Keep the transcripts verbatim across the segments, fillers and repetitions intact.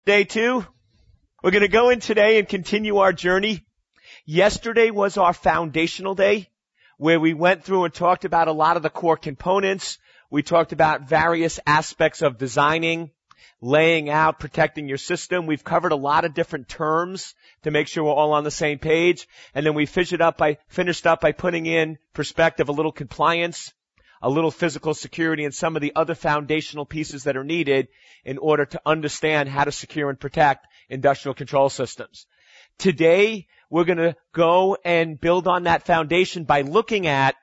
Day two. We're going to go in today and continue our journey. Yesterday was our foundational day where we went through and talked about a lot of the core components. We talked about various aspects of designing, laying out, protecting your system. We've covered a lot of different terms to make sure we're all on the same page. And then we finished up by, finished up by putting in perspective a little compliance, a little physical security, and some of the other foundational pieces that are needed in order to understand how to secure and protect industrial control systems. Today, we're going to go and build on that foundation by looking at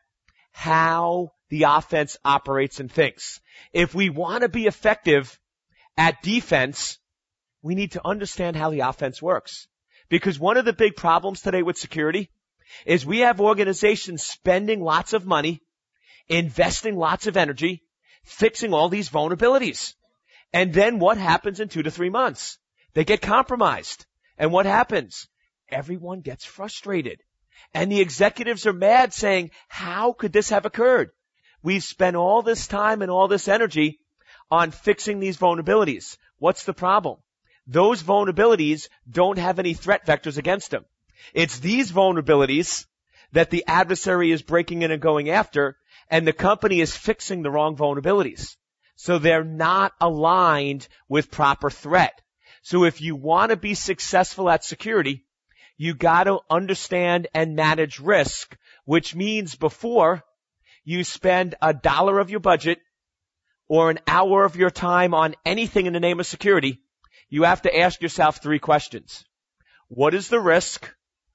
how the offense operates and thinks. If we want to be effective at defense, we need to understand how the offense works. Because one of the big problems today with security is we have organizations spending lots of money, investing lots of energy, fixing all these vulnerabilities. And then what happens in two to three months? They get compromised. And what happens? Everyone gets frustrated. And the executives are mad saying, how could this have occurred? We've spent all this time and all this energy on fixing these vulnerabilities. What's the problem? Those vulnerabilities don't have any threat vectors against them. It's these vulnerabilities that the adversary is breaking in and going after, and the company is fixing the wrong vulnerabilities. So they're not aligned with proper threat. So if you want to be successful at security, you got to understand and manage risk, which means before you spend a dollar of your budget or an hour of your time on anything in the name of security, you have to ask yourself three questions. What is the risk?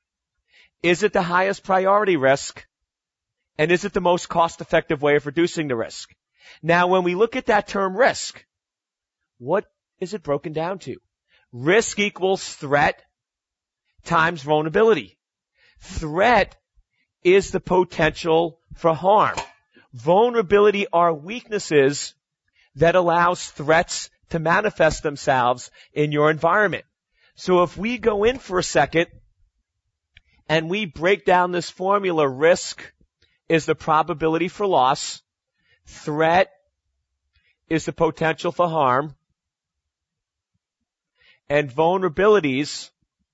Is it the highest priority risk? And is it the most cost-effective way of reducing the risk? Now, when we look at that term risk, what is it broken down to? Risk equals threat times vulnerability. Threat is the potential for harm. Vulnerability are weaknesses that allows threats to manifest themselves in your environment. So if we go in for a second and we break down this formula, risk is the probability for loss, threat is the potential for harm, and vulnerabilities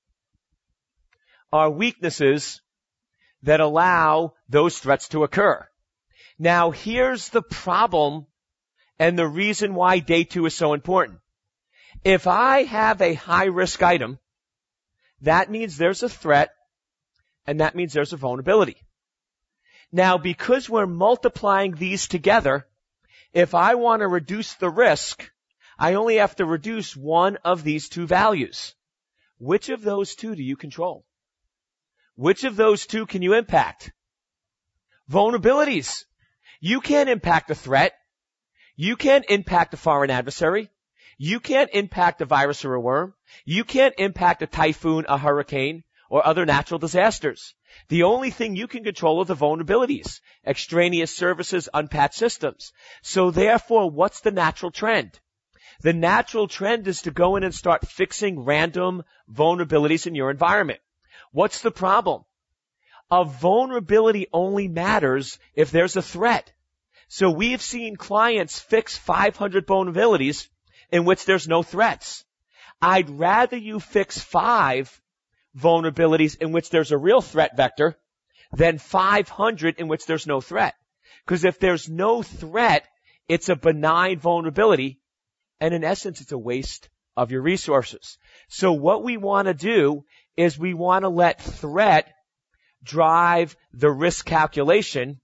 are weaknesses that allow those threats to occur. Now, here's the problem and the reason why day two is so important. If I have a high-risk item, that means there's a threat, and that means there's a vulnerability. Now, because we're multiplying these together, if I want to reduce the risk, I only have to reduce one of these two values. Which of those two do you control? Which of those two can you impact? Vulnerabilities. You can't impact a threat. You can't impact a foreign adversary. You can't impact a virus or a worm. You can't impact a typhoon, a hurricane, or other natural disasters. The only thing you can control are the vulnerabilities, extraneous services, unpatched systems. So therefore, what's the natural trend? The natural trend is to go in and start fixing random vulnerabilities in your environment. What's the problem? A vulnerability only matters if there's a threat. So we've seen clients fix five hundred vulnerabilities in which there's no threats. I'd rather you fix five vulnerabilities in which there's a real threat vector than five hundred in which there's no threat. Because if there's no threat, it's a benign vulnerability, and in essence, it's a waste of your resources. So what we want to do is we want to let threat drive the risk calculation,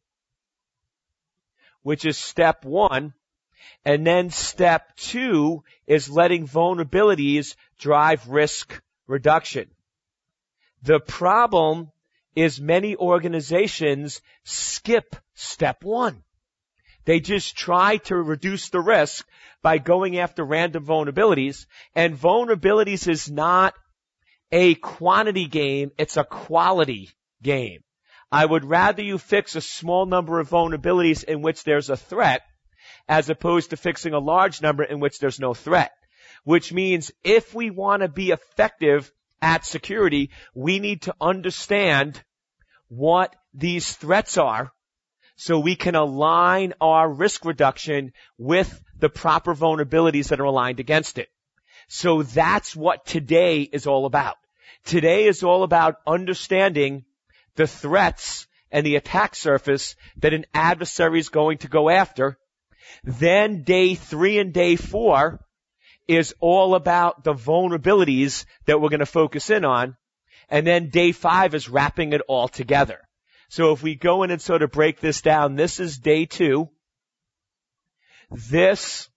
which is step one. And then step two is letting vulnerabilities drive risk reduction. The problem is many organizations skip step one. They just try to reduce the risk by going after random vulnerabilities. And vulnerabilities is not a quantity game, it's a quality game. I would rather you fix a small number of vulnerabilities in which there's a threat as opposed to fixing a large number in which there's no threat. Which means if we want to be effective at security, we need to understand what these threats are so we can align our risk reduction with the proper vulnerabilities that are aligned against it. So that's what today is all about. Today is all about understanding the threats and the attack surface that an adversary is going to go after. Then day three and day four is all about the vulnerabilities that we're going to focus in on. And then day five is wrapping it all together. So if we go in and sort of break this down, this is day two. This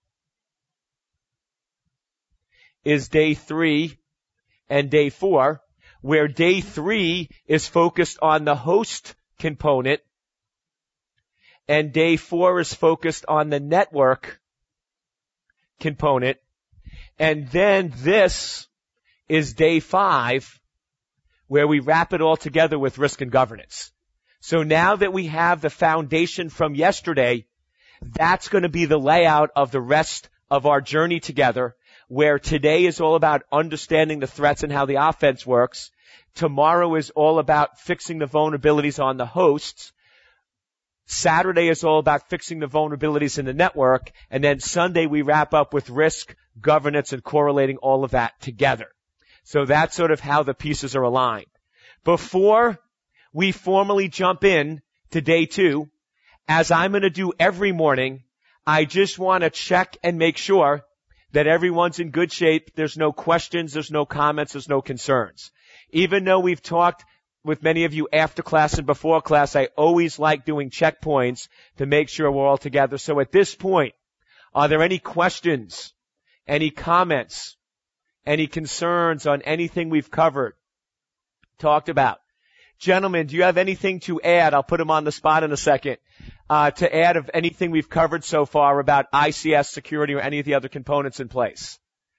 is day three and day four, where day three is focused on the host component and day four is focused on the network component. And then this is day five, where we wrap it all together with risk and governance. So now that we have the foundation from yesterday, that's going to be the layout of the rest of our journey together, where today is all about understanding the threats and how the offense works. Tomorrow is all about fixing the vulnerabilities on the hosts. Saturday is all about fixing the vulnerabilities in the network. And then Sunday we wrap up with risk, governance, and correlating all of that together. So that's sort of how the pieces are aligned. Before we formally jump in to day two, as I'm going to do every morning, I just want to check and make sure that everyone's in good shape. There's no questions, there's no comments, there's no concerns. Even though we've talked with many of you after class and before class, I always like doing checkpoints to make sure we're all together. So at this point, are there any questions, any comments, any concerns on anything we've covered, talked about? Gentlemen, do you have anything to add? I'll put them on the spot in a second. Uh, to add of anything we've covered so far about I C S security or any of the other components in place.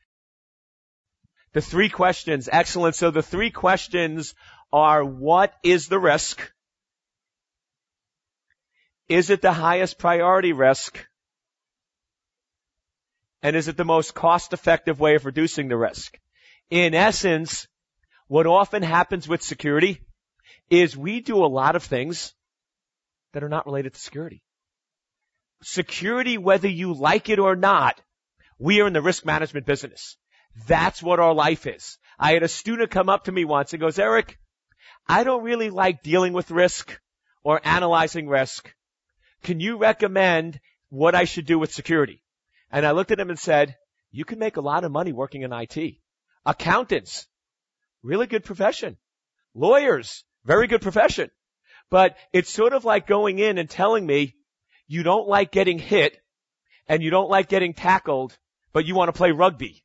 The three questions, excellent. So the three questions are, what is the risk? Is it the highest priority risk? And is it the most cost-effective way of reducing the risk? In essence, what often happens with security is we do a lot of things that are not related to security. Security, whether you like it or not, we are in the risk management business. That's what our life is. I had a student come up to me once and goes, Eric, I don't really like dealing with risk or analyzing risk. Can you recommend what I should do with security? And I looked at him and said, you can make a lot of money working in I T. Accountants, really good profession. Lawyers, very good profession. But it's sort of like going in and telling me you don't like getting hit and you don't like getting tackled, but you want to play rugby.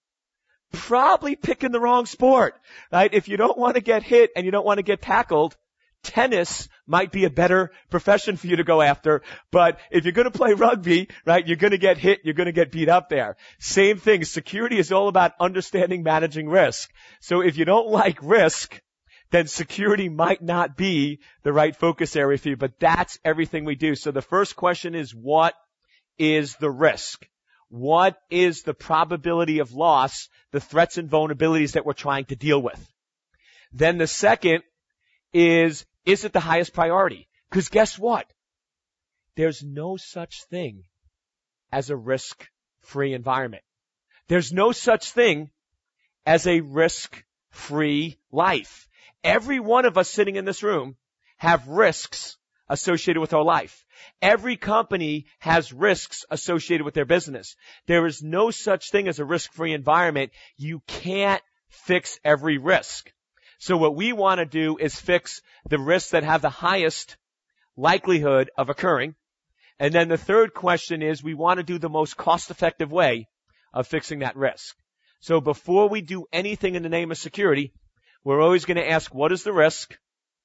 Probably picking the wrong sport, right? If you don't want to get hit and you don't want to get tackled, tennis might be a better profession for you to go after. But if you're going to play rugby, right, you're going to get hit, you're going to get beat up there. Same thing. Security is all about understanding managing risk. So if you don't like risk, then security might not be the right focus area for you, but that's everything we do. So the first question is, what is the risk? What is the probability of loss, the threats and vulnerabilities that we're trying to deal with? Then the second is, is it the highest priority? Because guess what? There's no such thing as a risk-free environment. There's no such thing as a risk-free life. Every one of us sitting in this room have risks associated with our life. Every company has risks associated with their business. There is no such thing as a risk-free environment. You can't fix every risk. So what we want to do is fix the risks that have the highest likelihood of occurring. And then the third question is, we want to do the most cost-effective way of fixing that risk. So before we do anything in the name of security, we're always going to ask, what is the risk?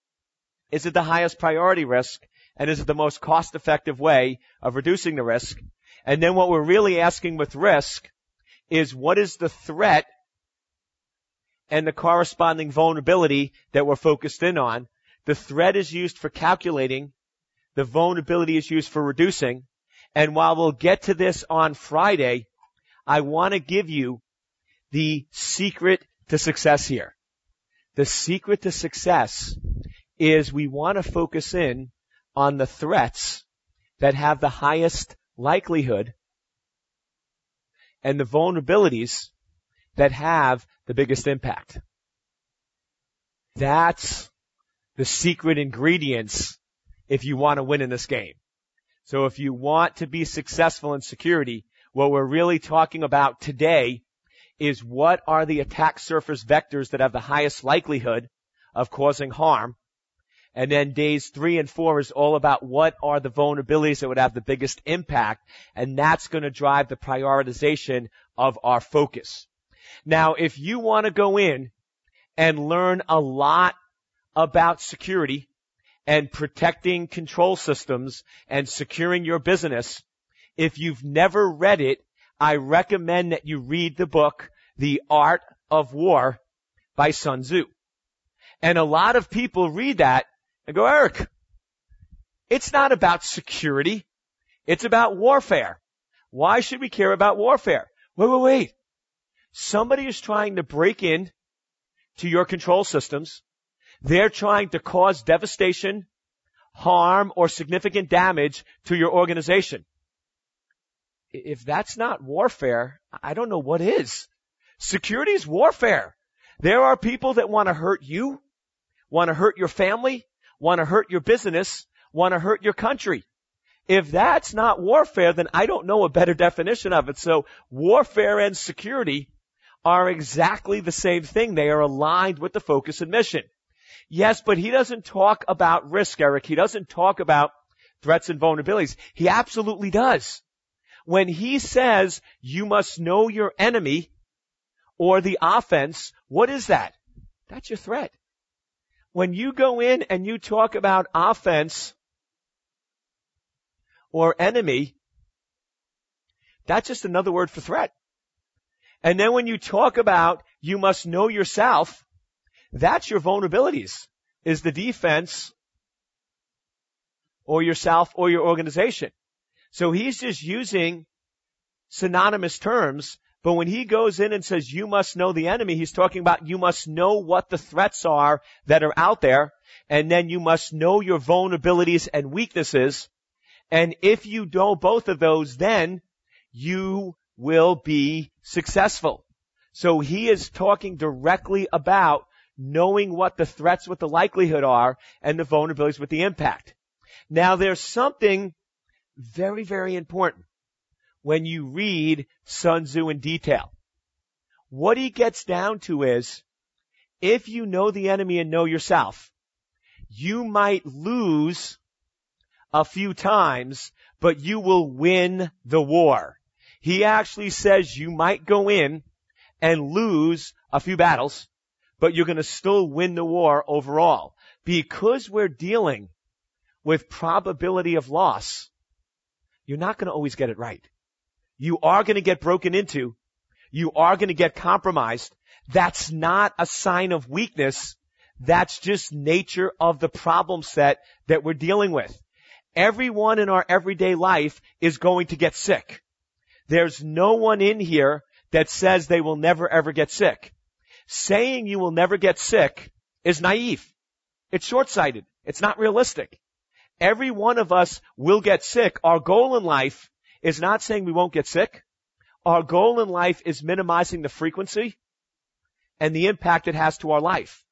Is it the highest priority risk? And is it the most cost-effective way of reducing the risk? And then what we're really asking with risk is, what is the threat and the corresponding vulnerability that we're focused in on? The threat is used for calculating. The vulnerability is used for reducing. And while we'll get to this on Friday, I want to give you the secret to success here. The secret to success is we want to focus in on the threats that have the highest likelihood and the vulnerabilities that have the biggest impact. That's the secret ingredients if you want to win in this game. So if you want to be successful in security, what we're really talking about today is what are the attack surface vectors that have the highest likelihood of causing harm. And then days three and four is all about what are the vulnerabilities that would have the biggest impact, and that's going to drive the prioritization of our focus. Now, if you want to go in and learn a lot about security and protecting control systems and securing your business, if you've never read it, I recommend that you read the book, The Art of War by Sun Tzu. And a lot of people read that and go, Eric, it's not about security. It's about warfare. Why should we care about warfare? Wait, wait, wait. Somebody is trying to break in to your control systems. They're trying to cause devastation, harm, or significant damage to your organization. If that's not warfare, I don't know what is. Security is warfare. There are people that want to hurt you, want to hurt your family, want to hurt your business, want to hurt your country. If that's not warfare, then I don't know a better definition of it. So warfare and security are exactly the same thing. They are aligned with the focus and mission. Yes, but he doesn't talk about risk, Eric. He doesn't talk about threats and vulnerabilities. He absolutely does. When he says you must know your enemy or the offense, what is that? That's your threat. When you go in and you talk about offense or enemy, that's just another word for threat. And then when you talk about you must know yourself, that's your vulnerabilities, is the defense or yourself or your organization. So he's just using synonymous terms, but when he goes in and says you must know the enemy, he's talking about you must know what the threats are that are out there, and then you must know your vulnerabilities and weaknesses. And if you know both of those, then you will be successful. So he is talking directly about knowing what the threats with the likelihood are and the vulnerabilities with the impact. Now there's something very, very important when you read Sun Tzu in detail. What he gets down to is, if you know the enemy and know yourself, you might lose a few times, but you will win the war. He actually says you might go in and lose a few battles, but you're going to still win the war overall. Because we're dealing with probability of loss, you're not going to always get it right. You are going to get broken into. You are going to get compromised. That's not a sign of weakness. That's just nature of the problem set that we're dealing with. Everyone in our everyday life is going to get sick. There's no one in here that says they will never ever get sick. Saying you will never get sick is naive. It's short-sighted. It's not realistic. Every one of us will get sick. Our goal in life is not saying we won't get sick. Our goal in life is minimizing the frequency and the impact it has to our life.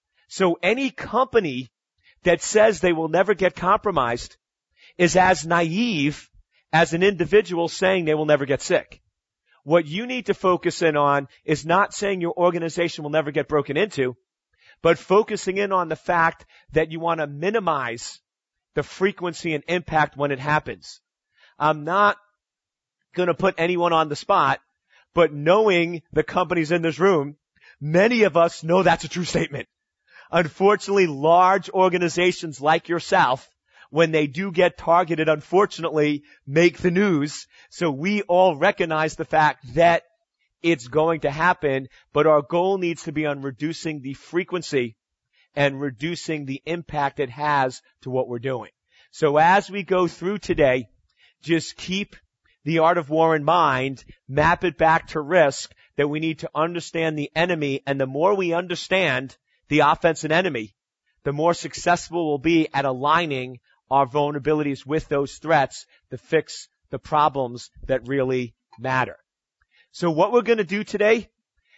So any company that says they will never get compromised is as naive as an individual saying they will never get sick. What you need to focus in on is not saying your organization will never get broken into, but focusing in on the fact that you want to minimize the frequency and impact when it happens. I'm not going to put anyone on the spot, but knowing the companies in this room, many of us know that's a true statement. Unfortunately, large organizations like yourself, when they do get targeted, unfortunately, make the news. So we all recognize the fact that it's going to happen, but our goal needs to be on reducing the frequency and reducing the impact it has to what we're doing. So as we go through today, just keep the art of war in mind, map it back to risk, that we need to understand the enemy, and the more we understand the offense and enemy, the more successful we'll be at aligning our vulnerabilities with those threats to fix the problems that really matter. So what we're going to do today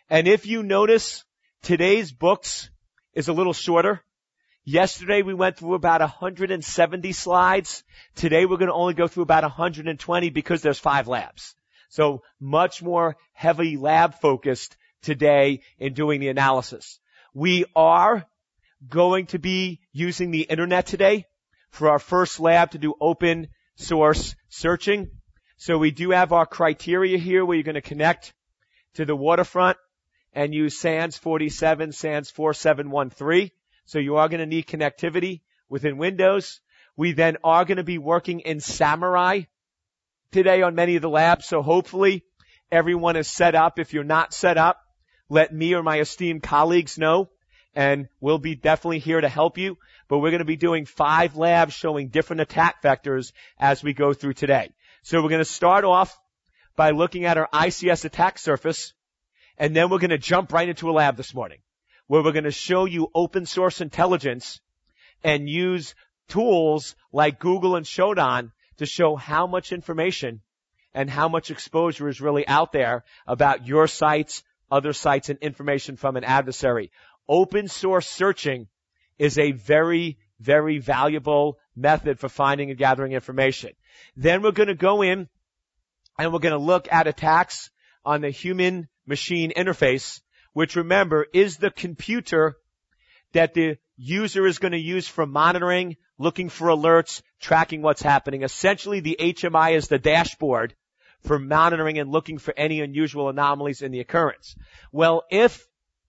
And if you notice, today's books is a little shorter. Yesterday we went through about one hundred seventy slides. Today we're going to only go through about one hundred twenty because there's five labs. So much more heavy lab focused today in doing the analysis. We are going to be using the internet today for our first lab to do open source searching. So we do have our criteria here where you're going to connect to the waterfront and use SANS forty-seven, SANS forty-seven thirteen. So you are going to need connectivity within Windows. We then are going to be working in Samurai today on many of the labs. So hopefully everyone is set up. If you're not set up, let me or my esteemed colleagues know, and we'll be definitely here to help you. But we're going to be doing five labs showing different attack vectors as we go through today. So we're going to start off by looking at our I C S attack surface, and then we're going to jump right into a lab this morning where we're going to show you open source intelligence and use tools like Google and Shodan to show how much information and how much exposure is really out there about your sites, other sites, and information from an adversary. Open source searching is a very, very valuable method for finding and gathering information. Then we're going to go in and we're going to look at attacks on the human-machine interface, which, remember, is the computer that the user is going to use for monitoring, looking for alerts, tracking what's happening. Essentially, the H M I is the dashboard for monitoring and looking for any unusual anomalies in the occurrence. Well, if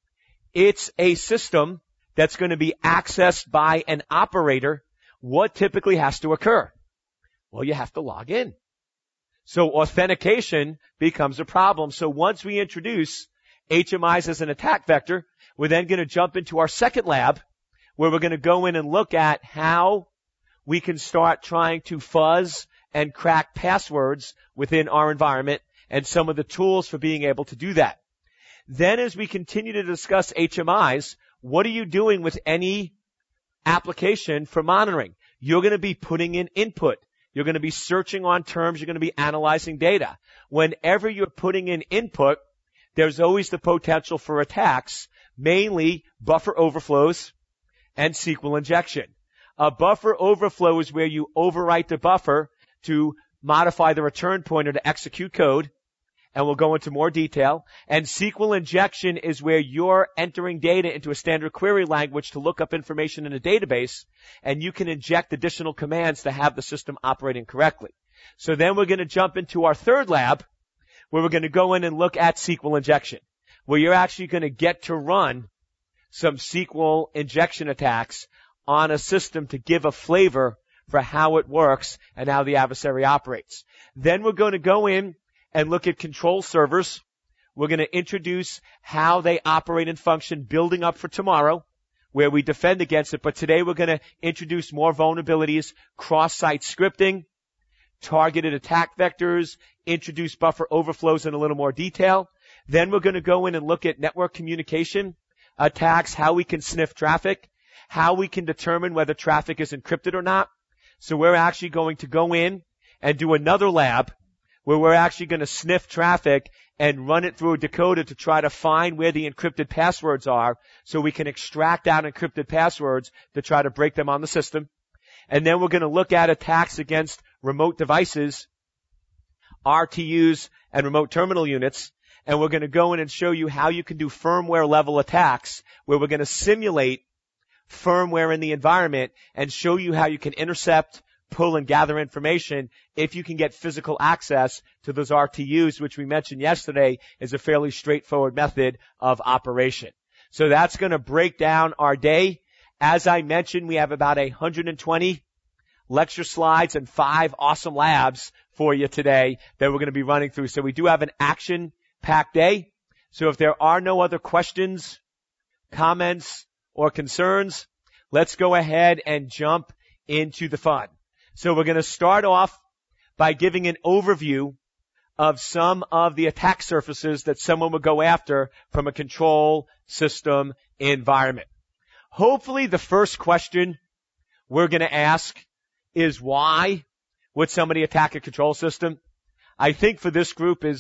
it's a system that's going to be accessed by an operator, what typically has to occur? Well, you have to log in. So authentication becomes a problem. So once we introduce H M Is as an attack vector, we're then going to jump into our second lab where we're going to go in and look at how we can start trying to fuzz and crack passwords within our environment and some of the tools for being able to do that. Then as we continue to discuss H M Is, what are you doing with any application for monitoring? You're going to be putting in input. You're going to be searching on terms. You're going to be analyzing data. Whenever you're putting in input, there's always the potential for attacks, mainly buffer overflows and S Q L injection. A buffer overflow is where you overwrite the buffer to modify the return pointer to execute code, and we'll go into more detail. And S Q L injection is where you're entering data into a standard query language to look up information in a database, and you can inject additional commands to have the system operating correctly. So then we're going to jump into our third lab, where we're going to go in and look at S Q L injection, where you're actually going to get to run some S Q L injection attacks on a system to give a flavor for how it works and how the adversary operates. Then we're going to go in and look at control servers. We're going to introduce how they operate and function, building up for tomorrow, where we defend against it. But today we're going to introduce more vulnerabilities, cross-site scripting, targeted attack vectors, introduce buffer overflows in a little more detail. Then we're going to go in and look at network communication attacks, how we can sniff traffic, how we can determine whether traffic is encrypted or not. So we're actually going to go in and do another lab where we're actually going to sniff traffic and run it through a decoder to try to find where the encrypted passwords are so we can extract out encrypted passwords to try to break them on the system. And then we're going to look at attacks against remote devices, R T Us, and remote terminal units. And we're going to go in and show you how you can do firmware level attacks where we're going to simulate firmware in the environment and show you how you can intercept, pull, and gather information if you can get physical access to those R T Us, which we mentioned yesterday is a fairly straightforward method of operation. So that's going to break down our day. As I mentioned, we have about one hundred twenty lecture slides and five awesome labs for you today that we're going to be running through. So we do have an action-packed day. So if there are no other questions, comments, or concerns, let's go ahead and jump into the fun. So we're going to start off by giving an overview of some of the attack surfaces that someone would go after from a control system environment. Hopefully the first question we're going to ask is why would somebody attack a control system? I think for this group is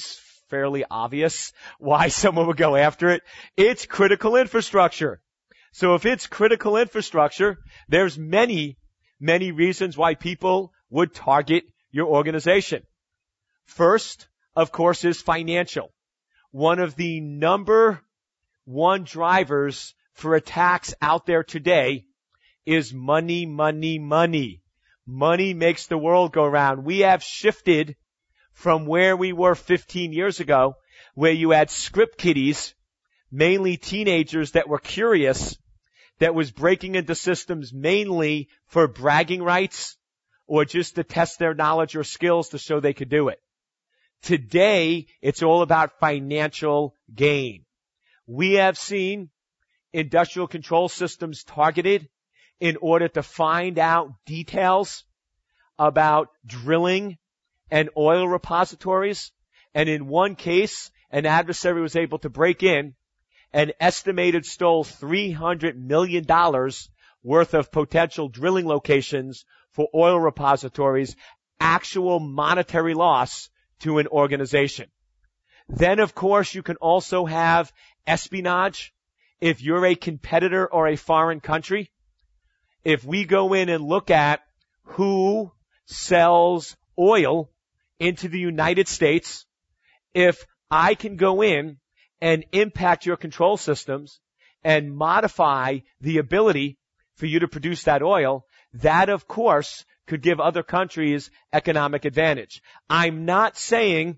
fairly obvious why someone would go after it. It's critical infrastructure. So if it's critical infrastructure, there's many, many reasons why people would target your organization. First, of course, is financial. One of the number one drivers for attacks out there today is money, money, money. Money makes the world go round. We have shifted from where we were fifteen years ago, where you had script kiddies, mainly teenagers that were curious, that was breaking into systems mainly for bragging rights or just to test their knowledge or skills to show they could do it. Today, it's all about financial gain. We have seen industrial control systems targeted in order to find out details about drilling and oil repositories. And in one case, an adversary was able to break in and estimated stole three hundred million dollars worth of potential drilling locations for oil repositories, actual monetary loss to an organization. Then, of course, you can also have espionage. If you're a competitor or a foreign country, if we go in and look at who sells oil into the United States, if I can go in and impact your control systems and modify the ability for you to produce that oil, that, of course, could give other countries economic advantage. I'm not saying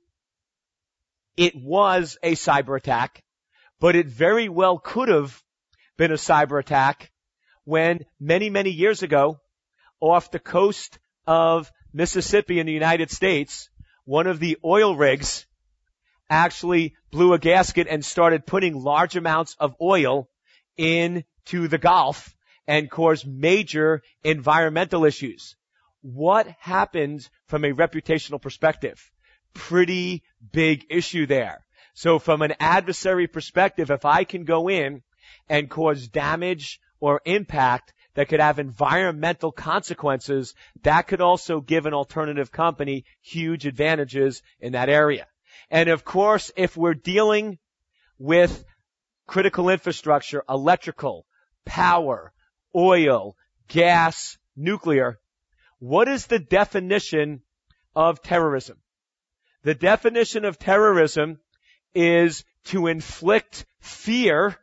it was a cyber attack, but it very well could have been a cyber attack when many, many years ago, off the coast of Mississippi in the United States, one of the oil rigs actually blew a gasket and started putting large amounts of oil into the Gulf and caused major environmental issues. What happened from a reputational perspective? Pretty big issue there. So from an adversary perspective, if I can go in and cause damage or impact that could have environmental consequences, that could also give an alternative company huge advantages in that area. And of course, if we're dealing with critical infrastructure, electrical, power, oil, gas, nuclear, what is the definition of terrorism? The definition of terrorism is to inflict fear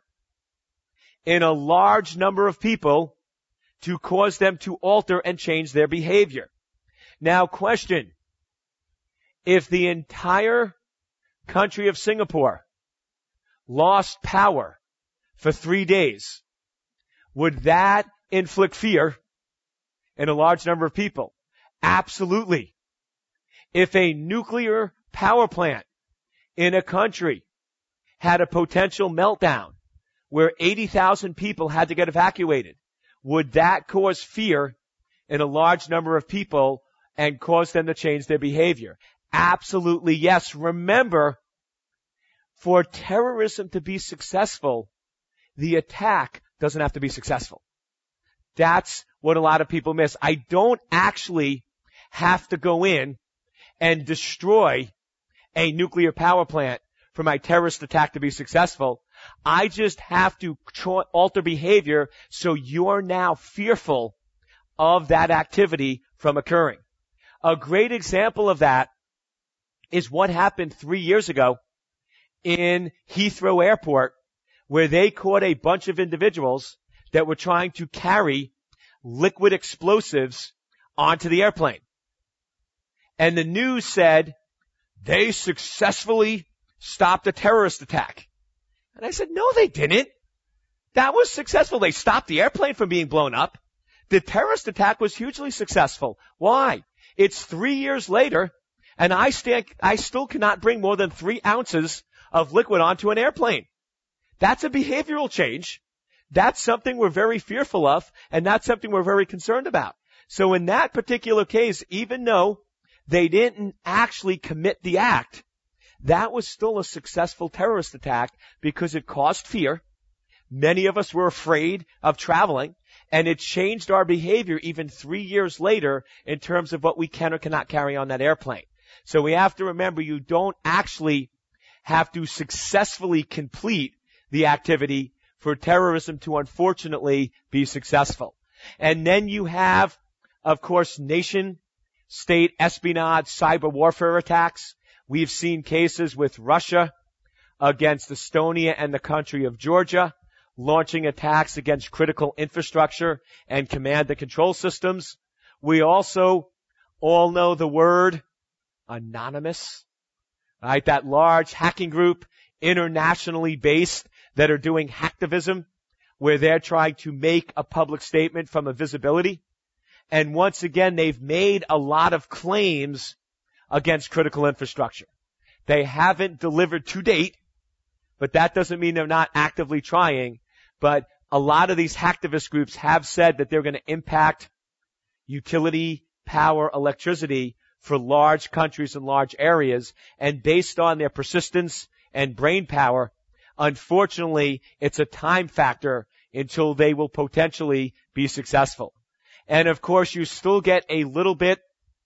in a large number of people to cause them to alter and change their behavior. Now, question, if the entire country of Singapore lost power for three days, would that inflict fear in a large number of people? Absolutely. If a nuclear power plant in a country had a potential meltdown where eighty thousand people had to get evacuated, would that cause fear in a large number of people and cause them to change their behavior? Absolutely yes. Remember, for terrorism to be successful, the attack doesn't have to be successful. That's what a lot of people miss. I don't actually have to go in and destroy a nuclear power plant for my terrorist attack to be successful. I just have to alter behavior so you're now fearful of that activity from occurring. A great example of that is what happened three years ago in Heathrow Airport, where they caught a bunch of individuals that were trying to carry liquid explosives onto the airplane. And the news said they successfully stopped a terrorist attack. And I said, no, they didn't. That was successful. They stopped the airplane from being blown up. The terrorist attack was hugely successful. Why? It's three years later, and I, stand, I still cannot bring more than three ounces of liquid onto an airplane. That's a behavioral change. That's something we're very fearful of, and that's something we're very concerned about. So in that particular case, even though they didn't actually commit the act, that was still a successful terrorist attack because it caused fear. Many of us were afraid of traveling, and it changed our behavior even three years later in terms of what we can or cannot carry on that airplane. So we have to remember, you don't actually have to successfully complete the activity for terrorism to unfortunately be successful. And then you have, of course, nation, state espionage, cyber warfare attacks. We've seen cases with Russia against Estonia and the country of Georgia, launching attacks against critical infrastructure and command and control systems. We also all know the word anonymous, right? That large hacking group, internationally based, that are doing hacktivism, where they're trying to make a public statement from a visibility. And once again, they've made a lot of claims against critical infrastructure. They haven't delivered to date, but that doesn't mean they're not actively trying. But a lot of these hacktivist groups have said that they're going to impact utility, power, electricity for large countries and large areas. And based on their persistence and brain power, unfortunately, it's a time factor until they will potentially be successful. And of course, you still get a little bit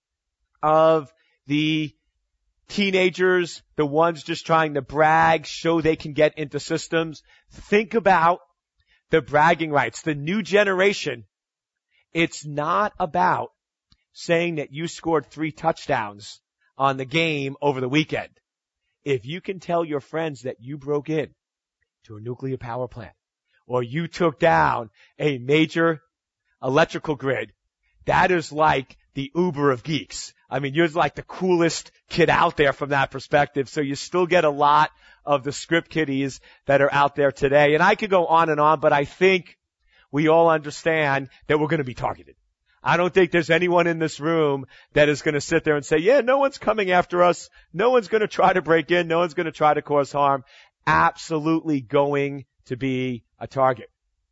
of the teenagers, the ones just trying to brag, show they can get into systems. Think about the bragging rights. The new generation, it's not about saying that you scored three touchdowns on the game over the weekend. If you can tell your friends that you broke in to a nuclear power plant, or you took down a major electrical grid, that is like the Uber of geeks. I mean, you're like the coolest kid out there from that perspective. So you still get a lot of the script kiddies that are out there today. And I could go on and on, but I think we all understand that we're going to be targeted. I don't think there's anyone in this room that is going to sit there and say, yeah, no one's coming after us. No one's going to try to break in. No one's going to try to cause harm. Absolutely going to be a target.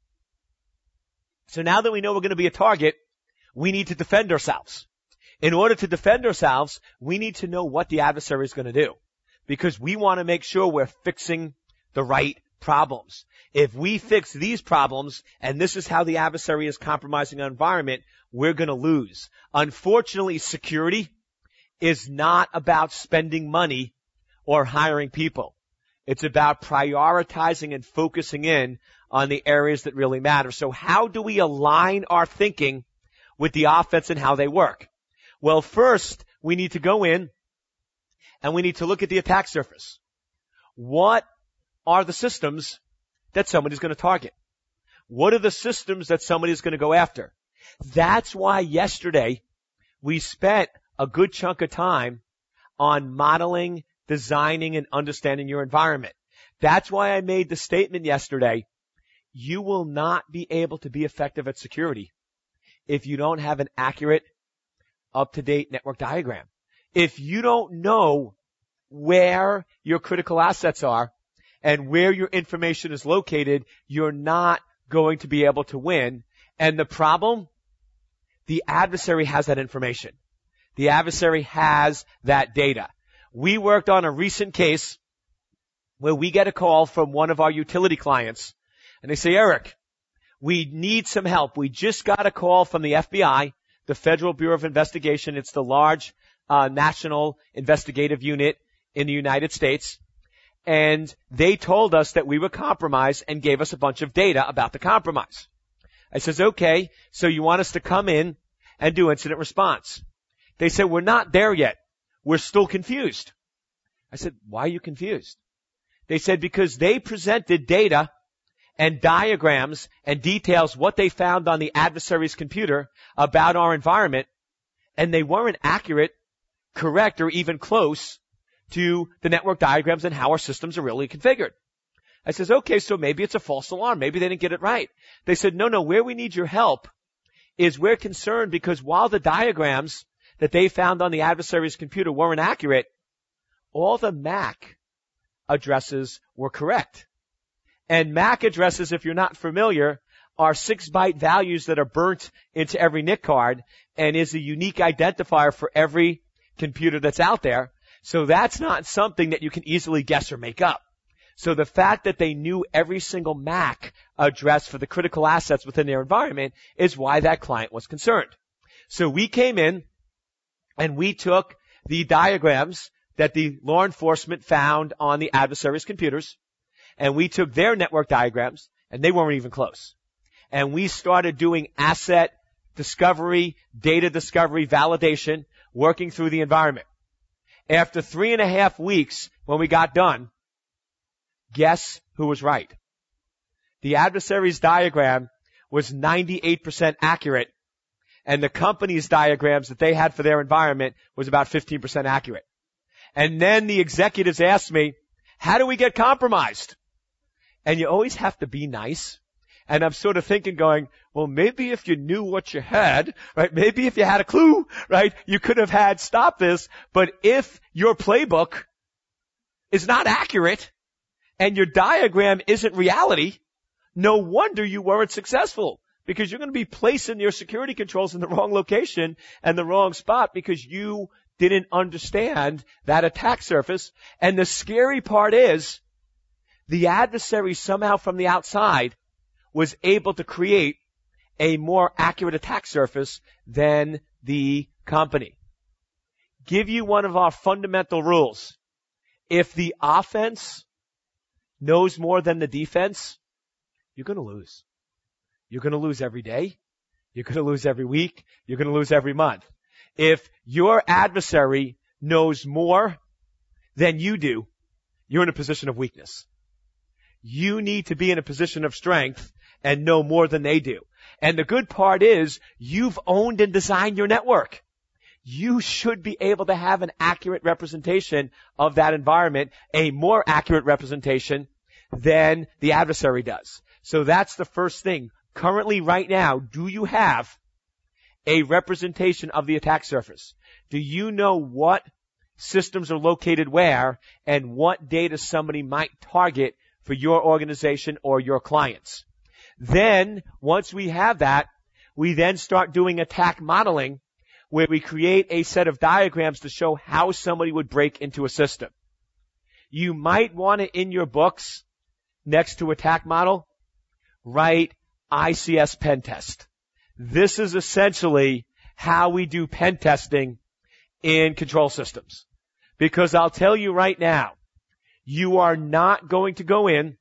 So now that we know we're going to be a target, we need to defend ourselves. In order to defend ourselves, we need to know what the adversary is going to do, because we want to make sure we're fixing the right problems. If we fix these problems, and this is how the adversary is compromising our environment, we're going to lose. Unfortunately, security is not about spending money or hiring people. It's about prioritizing and focusing in on the areas that really matter. So how do we align our thinking with the offense and how they work? Well, first, we need to go in and we need to look at the attack surface. What are the systems that somebody's going to target? What are the systems that somebody's going to go after? That's why yesterday we spent a good chunk of time on modeling, designing, and understanding your environment. That's why I made the statement yesterday, you will not be able to be effective at security if you don't have an accurate, up-to-date network diagram. If you don't know where your critical assets are and where your information is located, you're not going to be able to win. And the problem, the adversary has that information. The adversary has that data. We worked on a recent case where we get a call from one of our utility clients, and they say, Eric, we need some help. We just got a call from the F B I, the Federal Bureau of Investigation. It's the large uh, national investigative unit in the United States. And they told us that we were compromised and gave us a bunch of data about the compromise. I says, okay, so you want us to come in and do incident response. They said, we're not there yet. We're still confused. I said, why are you confused? They said, because they presented data and diagrams and details what they found on the adversary's computer about our environment, and they weren't accurate, correct, or even close to the network diagrams and how our systems are really configured. I says, okay, so maybe it's a false alarm. Maybe they didn't get it right. They said, no, no, where we need your help is we're concerned because while the diagrams that they found on the adversary's computer weren't accurate, all the M A C addresses were correct. And M A C addresses, if you're not familiar, are six byte values that are burnt into every N I C card and is a unique identifier for every computer that's out there. So that's not something that you can easily guess or make up. So the fact that they knew every single M A C address for the critical assets within their environment is why that client was concerned. So we came in and we took the diagrams that the law enforcement found on the adversary's computers, and we took their network diagrams, and they weren't even close. And we started doing asset discovery, data discovery, validation, working through the environment. After three and a half weeks, when we got done, guess who was right? The adversary's diagram was ninety-eight percent accurate, and the company's diagrams that they had for their environment was about fifteen percent accurate. And then the executives asked me, how do we get compromised? And you always have to be nice. And I'm sort of thinking going, well, maybe if you knew what you had, right, maybe if you had a clue, right, you could have had stop this. But if your playbook is not accurate and your diagram isn't reality, no wonder you weren't successful, because you're going to be placing your security controls in the wrong location and the wrong spot because you didn't understand that attack surface. And the scary part is the adversary somehow from the outside was able to create a more accurate attack surface than the company. Give you one of our fundamental rules. If the offense knows more than the defense, you're going to lose. You're going to lose every day. You're going to lose every week. You're going to lose every month. If your adversary knows more than you do, you're in a position of weakness. You need to be in a position of strength and know more than they do. And the good part is you've owned and designed your network. You should be able to have an accurate representation of that environment, a more accurate representation than the adversary does. So that's the first thing. Currently, right now, do you have a representation of the attack surface? Do you know what systems are located where and what data somebody might target for your organization or your clients? Then, once we have that, we then start doing attack modeling, where we create a set of diagrams to show how somebody would break into a system. You might want to, in your books, next to attack model, write I C S pen test. This is essentially how we do pen testing in control systems. Because I'll tell you right now, you are not going to go in,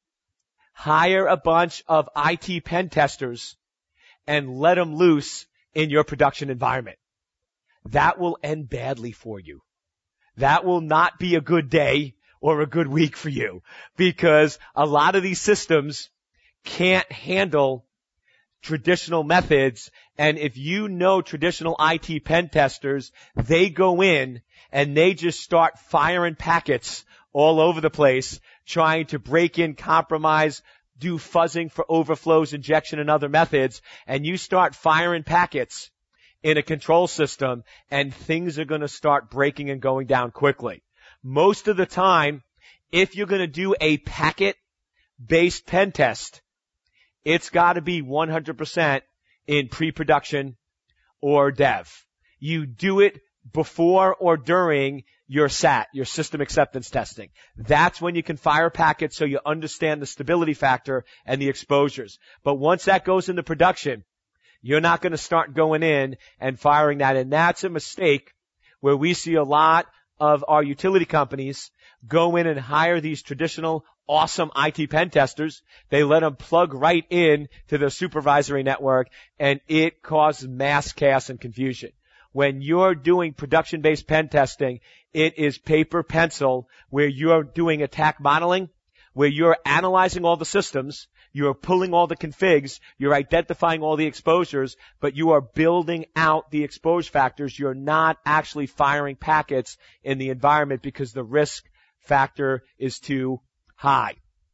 hire a bunch of I T pen testers, and let them loose in your production environment. That will end badly for you. That will not be a good day or a good week for you, because a lot of these systems can't handle traditional methods. And if you know traditional I T pen testers, they go in and they just start firing packets all over the place, trying to break in, compromise, do fuzzing for overflows, injection, and other methods, and you start firing packets in a control system, and things are going to start breaking and going down quickly. Most of the time, if you're going to do a packet-based pen test, it's got to be one hundred percent in pre-production or dev. You do it before or during your S A T, your system acceptance testing. That's when you can fire packets so you understand the stability factor and the exposures. But once that goes into production, you're not going to start going in and firing that. And that's a mistake where we see a lot of our utility companies go in and hire these traditional awesome I T pen testers. They let them plug right in to their supervisory network, and it causes mass chaos and confusion. When you're doing production-based pen testing, it is paper pencil, where you're doing attack modeling, where you're analyzing all the systems, you're pulling all the configs, you're identifying all the exposures, but you are building out the exposure factors. You're not actually firing packets in the environment because the risk factor is too high.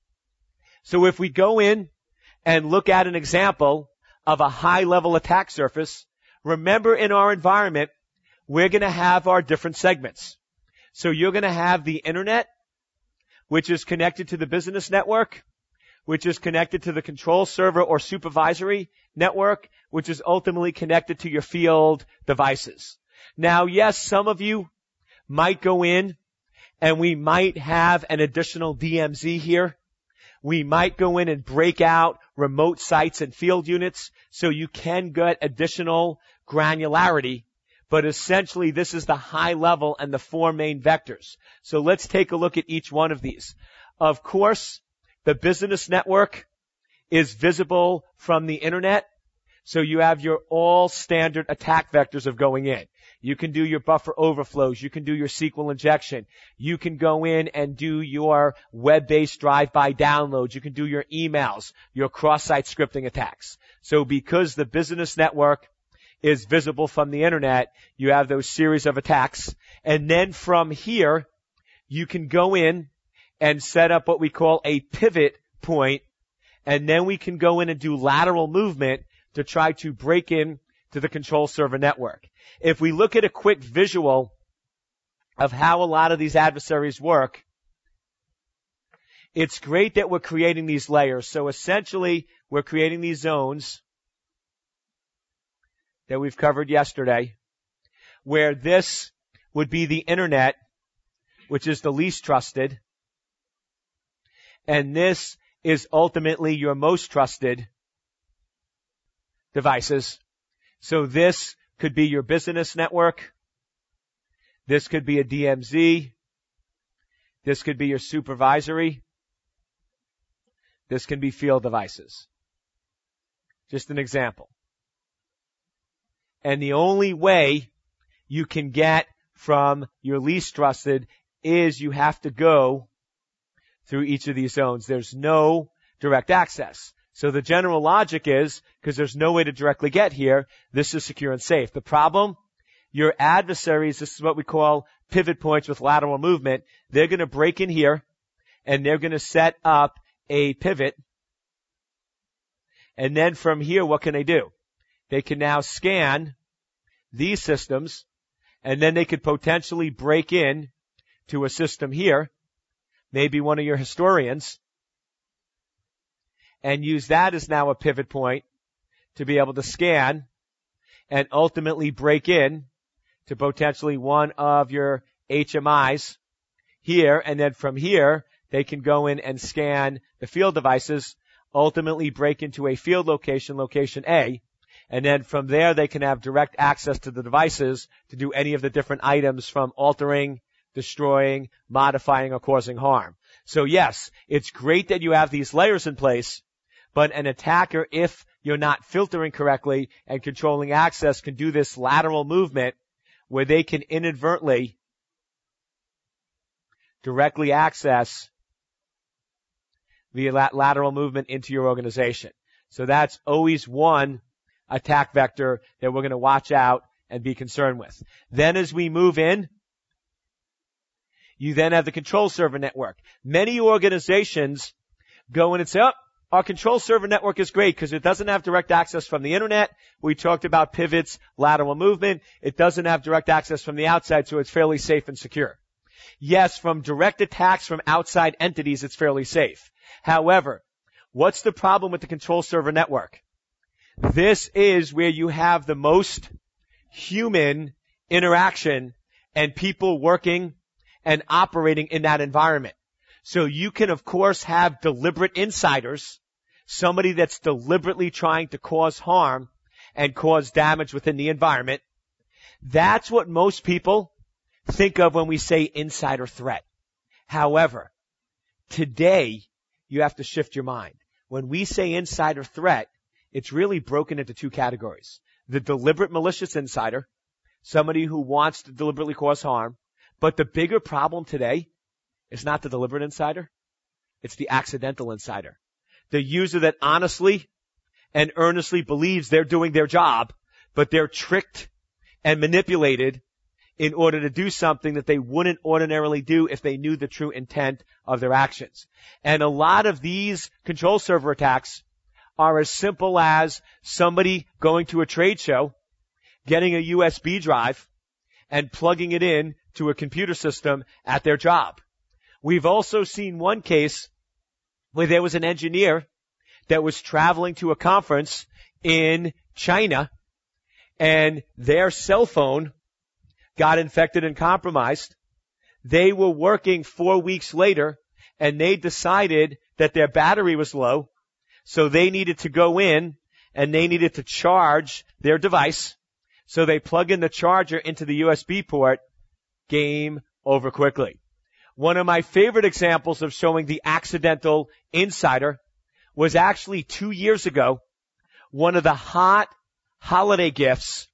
So if we go in and look at an example of a high-level attack surface, remember, in our environment, we're going to have our different segments. So you're going to have the internet, which is connected to the business network, which is connected to the control server or supervisory network, which is ultimately connected to your field devices. Now, yes, some of you might go in and we might have an additional D M Z here. We might go in and break out remote sites and field units so you can get additional granularity. But essentially, this is the high level and the four main vectors. So let's take a look at each one of these. Of course, the business network is visible from the internet. So you have your all standard attack vectors of going in. You can do your buffer overflows. You can do your S Q L injection. You can go in and do your web-based drive-by downloads. You can do your emails, your cross-site scripting attacks. So because the business network is visible from the internet, you have those series of attacks. And then from here, you can go in and set up what we call a pivot point. And then we can go in and do lateral movement to try to break in to the control server network. If we look at a quick visual of how a lot of these adversaries work, it's great that we're creating these layers. So essentially, we're creating these zones that we've covered yesterday, where this would be the internet, which is the least trusted, and this is ultimately your most trusted devices. So this could be your business network. This could be a D M Z. This could be your supervisory. This can be field devices. Just an example. And the only way you can get from your least trusted is you have to go through each of these zones. There's no direct access. So the general logic is, because there's no way to directly get here, this is secure and safe. The problem, your adversaries, this is what we call pivot points with lateral movement. They're going to break in here, and they're going to set up a pivot. And then from here, what can they do? They can now scan these systems, and then they could potentially break in to a system here, maybe one of your historians, and use that as now a pivot point to be able to scan and ultimately break in to potentially one of your H M Is here. And then from here, they can go in and scan the field devices, ultimately break into a field location, location A. And then from there, they can have direct access to the devices to do any of the different items from altering, destroying, modifying, or causing harm. So yes, it's great that you have these layers in place, but an attacker, if you're not filtering correctly and controlling access, can do this lateral movement where they can inadvertently directly access the lateral movement into your organization. So that's always one attack vector that we're going to watch out and be concerned with. Then as we move in, you then have the control server network. Many organizations go in and say, oh, our control server network is great because it doesn't have direct access from the internet. We talked about pivots, lateral movement. It doesn't have direct access from the outside, so it's fairly safe and secure. Yes, from direct attacks from outside entities, it's fairly safe. However, what's the problem with the control server network? This is where you have the most human interaction and people working and operating in that environment. So you can, of course, have deliberate insiders, somebody that's deliberately trying to cause harm and cause damage within the environment. That's what most people think of when we say insider threat. However, today, you have to shift your mind. When we say insider threat, it's really broken into two categories. The deliberate malicious insider, somebody who wants to deliberately cause harm. But the bigger problem today is not the deliberate insider. It's the accidental insider. The user that honestly and earnestly believes they're doing their job, but they're tricked and manipulated in order to do something that they wouldn't ordinarily do if they knew the true intent of their actions. And a lot of these control server attacks are as simple as somebody going to a trade show, getting a U S B drive, and plugging it in to a computer system at their job. We've also seen one case where there was an engineer that was traveling to a conference in China, and their cell phone got infected and compromised. They were working four weeks later, and they decided that their battery was low, so they needed to go in and they needed to charge their device. So they plug in the charger into the U S B port. Game over quickly. One of my favorite examples of showing the accidental insider was actually two years ago. One of the hot holiday gifts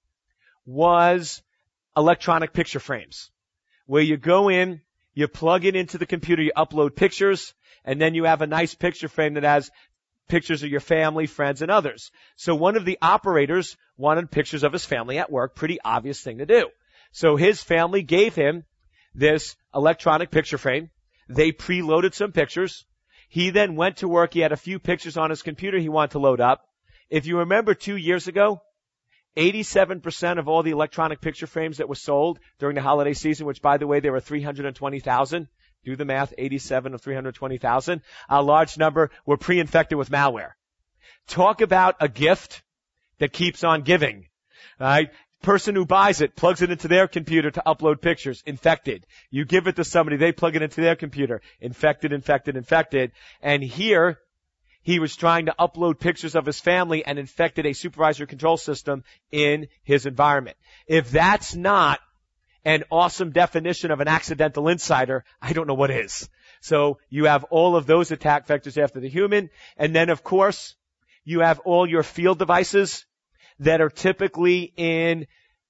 was electronic picture frames, where you go in, you plug it into the computer, you upload pictures, and then you have a nice picture frame that has pictures of your family, friends, and others. So one of the operators wanted pictures of his family at work, pretty obvious thing to do. So his family gave him this electronic picture frame. They preloaded some pictures. He then went to work. He had a few pictures on his computer he wanted to load up. If you remember two years ago, eighty-seven percent of all the electronic picture frames that were sold during the holiday season, which by the way, there were three hundred twenty thousand. Do the math, eighty-seven of three hundred twenty thousand. A large number were pre-infected with malware. Talk about a gift that keeps on giving. Right? Person who buys it plugs it into their computer to upload pictures, infected. You give it to somebody, they plug it into their computer, infected, infected, infected. And here, he was trying to upload pictures of his family and infected a supervisory control system in his environment. If that's not an awesome definition of an accidental insider, I don't know what is. So you have all of those attack vectors after the human. And then, of course, you have all your field devices that are typically in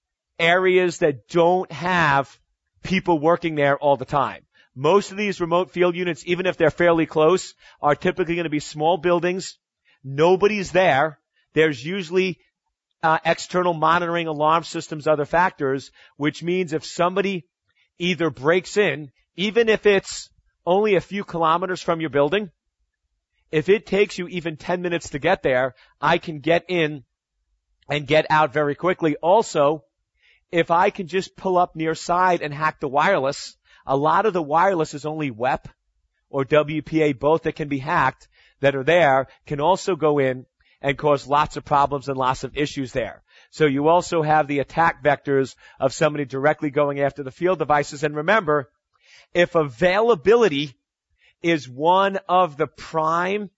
areas that don't have people working there all the time. Most of these remote field units, even if they're fairly close, are typically going to be small buildings. Nobody's there. There's usually uh, external monitoring, alarm systems, other factors, which means if somebody either breaks in, even if it's only a few kilometers from your building, if it takes you even ten minutes to get there, I can get in and get out very quickly. Also, if I can just pull up near side and hack the wireless, a lot of the wireless is only W E P or W P A, both that can be hacked, that are there, can also go in and cause lots of problems and lots of issues there. So you also have the attack vectors of somebody directly going after the field devices. And remember, if availability is one of the prime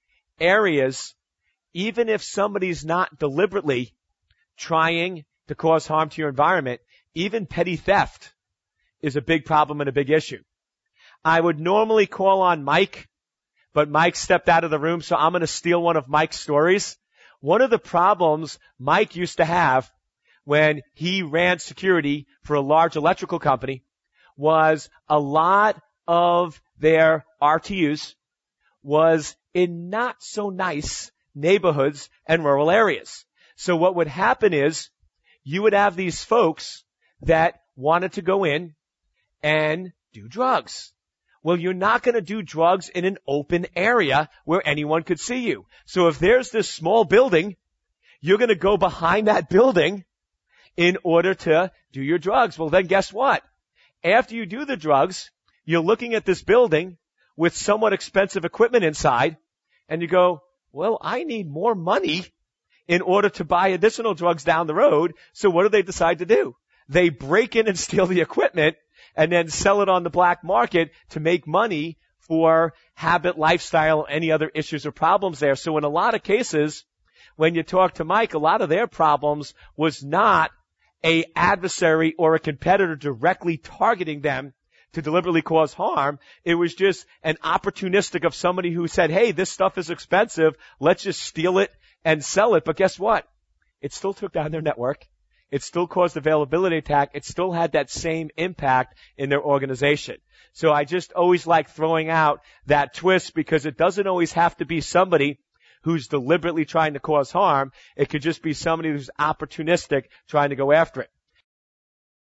areas, even if somebody's not deliberately trying to cause harm to your environment, even petty theft is a big problem and a big issue. I would normally call on Mike, but Mike stepped out of the room, so I'm going to steal one of Mike's stories. One of the problems Mike used to have when he ran security for a large electrical company was a lot of their R T Us was in not so nice neighborhoods and rural areas. So what would happen is you would have these folks that wanted to go in and do drugs. Well, you're not going to do drugs in an open area where anyone could see you. So if there's this small building, you're going to go behind that building in order to do your drugs. Well, then guess what? After you do the drugs, you're looking at this building with somewhat expensive equipment inside, and you go, well, I need more money in order to buy additional drugs down the road. So what do they decide to do? They break in and steal the equipment and then sell it on the black market to make money for habit, lifestyle, any other issues or problems there. So in a lot of cases, when you talk to Mike, a lot of their problems was not a adversary or a competitor directly targeting them to deliberately cause harm. It was just an opportunistic of somebody who said, hey, this stuff is expensive. Let's just steal it and sell it. But guess what? It still took down their network. It still caused availability attack. It still had that same impact in their organization. So I just always like throwing out that twist because it doesn't always have to be somebody who's deliberately trying to cause harm. It could just be somebody who's opportunistic trying to go after it.